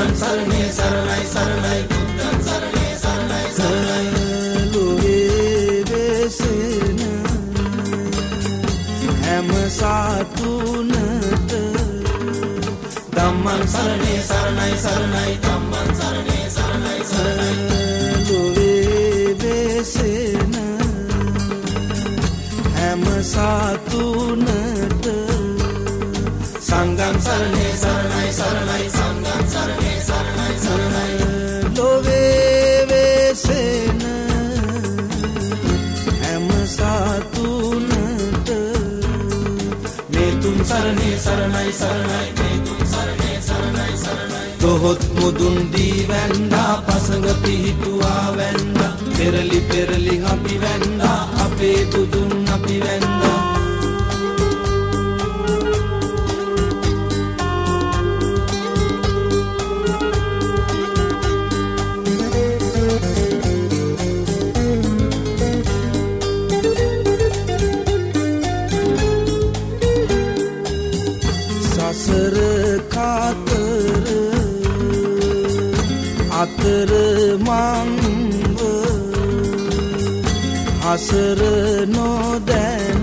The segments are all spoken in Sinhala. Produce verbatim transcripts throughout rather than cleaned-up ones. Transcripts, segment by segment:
බුද්ධං සරණේ සරණයි සරණයි බුද්ධං සරණේ සරණයි සරණයි ලෝකේ වෙසෙන හැම සතුනට ධම්මං සරණේ සරණයි සරණයි ධම්මං සරණේ සරණයි සරණයි ලෝකේ වෙසෙන හැම සතුනට සංඝං සරණේ සරණයි සරණයි සංඝං සරණේ සරණයි සරණයි ලෝකේ වෙසෙන හැම සතුනට මේ තුන් සරණේ සරණයි සරණයි මේ තුන් සරණේ සරණයි සරණයි දොහොත් මුදුන් දී වැන්දා පසඟ පිහිටුවා වැන්දා පෙරලි පෙරලි අපි වැන්දා අපේ බුදුන් අපි වැන්දා සසර කාතර අතර මංව හසර නොදැන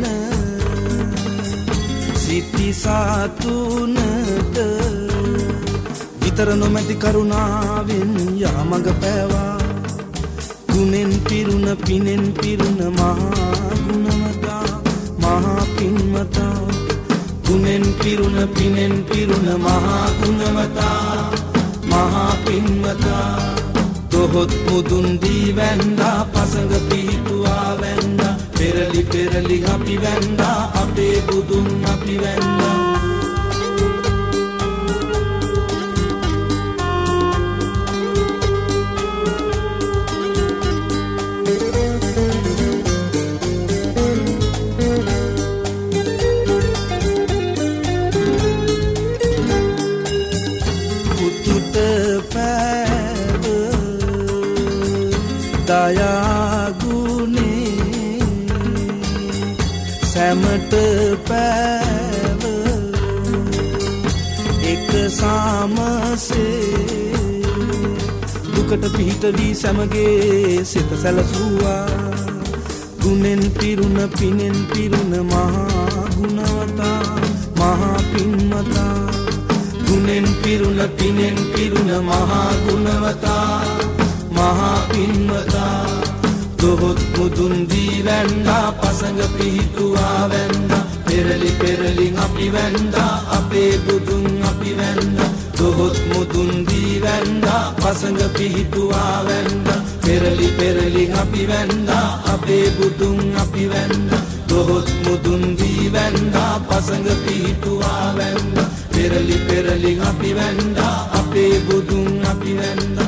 සිටි සතුනට විතර නොමැති කරුණාවෙන් යාමඟ පෑවා ගුණෙන් පිරුණ පිනෙන් පිරුණ මහා ගුණවතා මහා පින්වතා ගුණෙන් පිරුණ පිනෙන් පිරුණ මහා ගුණවතා මහා පින්වතා දොහොත් මුදුන් දී වැන්දා පසඟ පිහිටුවා වැන්දා පෙරලි පෙරලි අපි වැන්දා අපේ බුදුන් අපි වැන්දා දයාගුණේ සැමට පැව එක සාමසේ දුකට පිහිට වී සැමගේ සිත සැලසුවා ගුණෙන් පිරුණ පිනෙන් පිරුණ මහා ගුණවතා මහා පින්වතා ගුණෙන් පිරුණ පිනෙන් පිරුණ මහා ගුණවතා මහා පින්වතා දොහොත් මුදුන් දී වැන්දා පසඟ පිහිටුවා වැන්දා පෙරලි පෙරලි අපි වැන්දා අපේ බුදුන් අපි වැන්දා දොහොත් මුදුන් දී වැන්දා පසඟ පිහිටුවා වැන්දා පෙරලි පෙරලි අපි වැන්දා අපේ බුදුන් අපි වැන්දා දොහොත් මුදුන් දී වැන්දා පසඟ පිහිටුවා වැන්දා පෙරලි පෙරලි අපි වැන්දා අපේ බුදුන් අපි වැන්දා